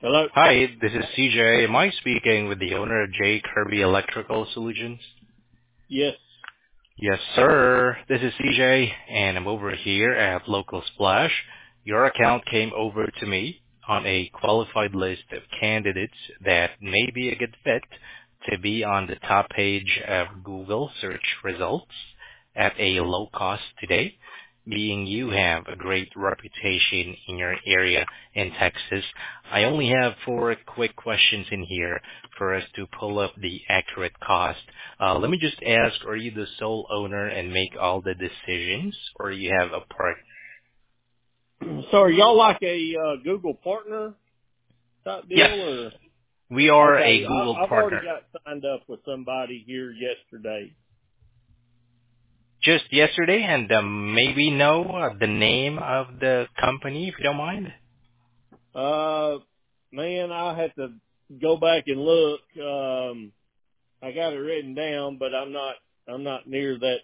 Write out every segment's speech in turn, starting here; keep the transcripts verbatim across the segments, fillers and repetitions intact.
Hello? Hi, this is C J. Am I speaking with the owner of J. Kirby Electrical Solutions? Yes. Yes, sir. This is C J, and I'm over here at Local Splash. Your account came over to me on a qualified list of candidates that may be a good fit to be on the top page of Google search results at a low cost today, being you have a great reputation in your area in Texas. I only have four quick questions in here for us to pull up the accurate cost. Uh, let me just ask, are you the sole owner and make all the decisions, or you have a part? So are y'all like a uh, Google partner type Yes, deal or? we are a Okay, Google I, I've already partner. got signed up with somebody here yesterday. Just yesterday, and uh, maybe know uh, the name of the company, if you don't mind. Uh, man, I have to go back and look. Um, I got it written down, but I'm not, I'm not near that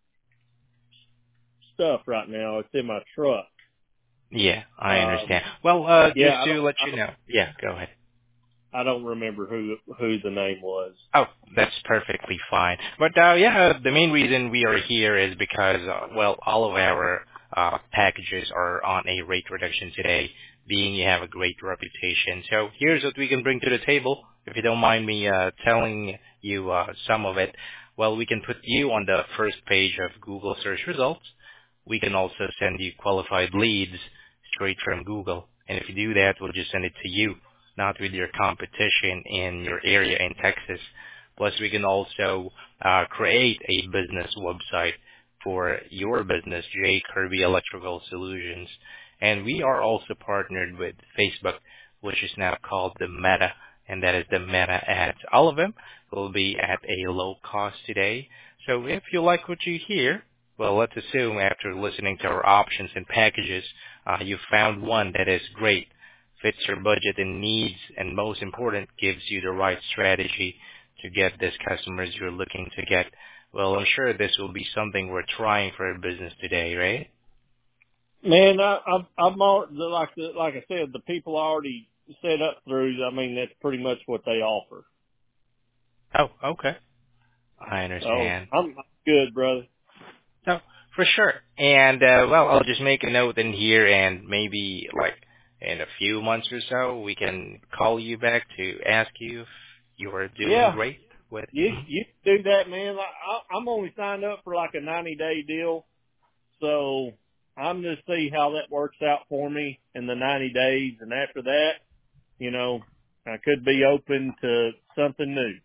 stuff right now. It's in my truck. Yeah, I Um, understand. Well, uh, yeah, just I to don't, let I you don't, know. Yeah, go ahead. I don't remember who, who the name was. Oh, that's perfectly fine. But uh, yeah, the main reason we are here is because, uh, well, all of our uh, packages are on a rate reduction today, being you have a great reputation. So here's what we can bring to the table, if you don't mind me uh, telling you uh, some of it. Well, we can put you on the first page of Google search results. We can also send you qualified leads straight from Google. And if you do that, we'll just send it to you, not with your competition in your area in Texas. Plus, we can also uh, create a business website for your business, J. Kirby Electrical Solutions. And we are also partnered with Facebook, which is now called the Meta, and that is the Meta ads. All of them will be at a low cost today. So if you like what you hear, well, let's assume after listening to our options and packages, uh, you found one that is great, fits your budget and needs, and most important, gives you the right strategy to get these customers you're looking to get. Well, I'm sure this will be something we're trying for a business today, right? Man, I, I'm, I'm all, like, the, like I said, the people I already set up through, I mean, that's pretty much what they offer. Oh, okay. I So understand. I'm good, brother. No, for sure. And, uh, well, I'll just make a note in here, and maybe, like, in a few months or so, we can call you back to ask you if you are doing Yeah, great with. you, Mhm. you can do that, man. Like, I, I'm only signed up for like a ninety day deal. So I'm going to see how that works out for me in the ninety days. And after that, you know, I could be open to something new.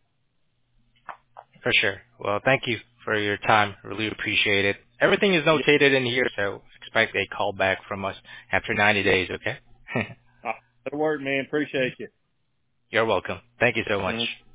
For sure. Well, thank you for your time. Really appreciate it. Everything is Yeah. notated in here, so expect a call back from us after ninety days, okay? That'll work, man. Appreciate you. You're welcome. Thank you so much. Mhm.